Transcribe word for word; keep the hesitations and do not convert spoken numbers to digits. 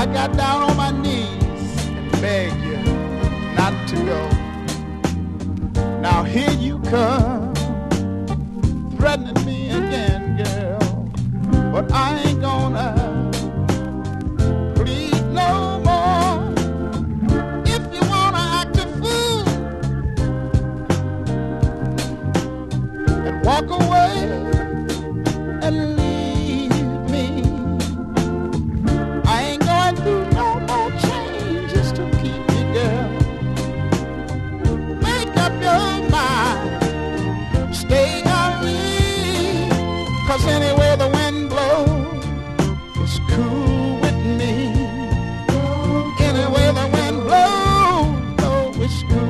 I got down on my knees and begged you not to go. Now here you come, threatening me again, girl. But I ain't gonna plead no more. If you wanna act a fool and walk away and leave me, I ain't going through no more changes to keep you, girl. Make up your mind, stay or leave, 'cause anyway the wind blows, it's cool with me. Anyway the wind blows, oh, it's cool.